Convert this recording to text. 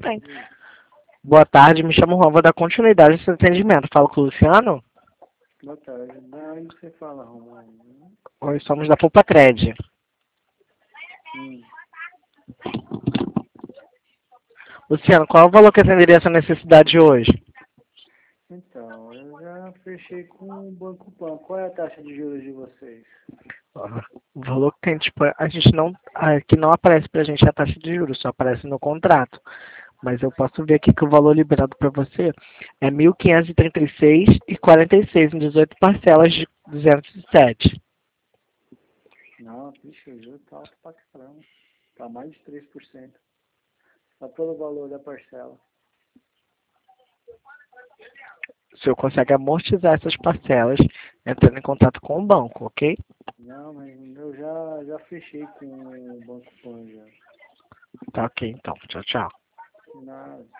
tem. Boa tarde, me chamo Juan, vou dar continuidade ao seu atendimento. Falo com o Luciano? Boa tarde. Daí você fala, Romulo. Oi, somos da Pulpacred. Luciano, qual é o valor que atenderia a sua necessidade hoje? Então, eu já fechei com o Banco Pan. Qual é a taxa de juros de vocês? O valor que tem, tipo, a gente não, aqui não aparece pra gente a taxa de juros, só aparece no contrato. Mas eu posso ver aqui que o valor liberado para você é R$ 1.536,46 em 18 parcelas de 207. Não, bicho, o juro tá alto pra caramba. Tá mais de 3%. Só pelo valor da parcela. O senhor consegue amortizar essas parcelas entrando em contato com o banco, ok? Não, mas eu já fechei com o Banco Pan já. Tá ok, então. Tchau, tchau. Nada.